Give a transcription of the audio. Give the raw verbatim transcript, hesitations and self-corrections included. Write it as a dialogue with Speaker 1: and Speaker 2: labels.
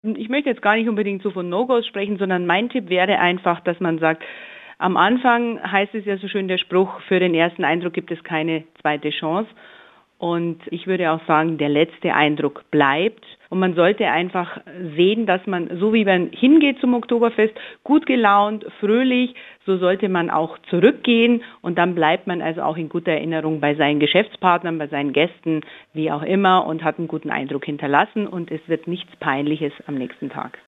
Speaker 1: Ich möchte jetzt gar nicht unbedingt so von No-Gos sprechen, sondern mein Tipp wäre einfach, dass man sagt, am Anfang heißt es ja so schön der Spruch, für den ersten Eindruck gibt es keine zweite Chance. Und ich würde auch sagen, der letzte Eindruck bleibt. Und man sollte einfach sehen, dass man, so wie man hingeht zum Oktoberfest, gut gelaunt, fröhlich, so sollte man auch zurückgehen. Und dann bleibt man also auch in guter Erinnerung bei seinen Geschäftspartnern, bei seinen Gästen, wie auch immer, und hat einen guten Eindruck hinterlassen. Und es wird nichts Peinliches am nächsten Tag.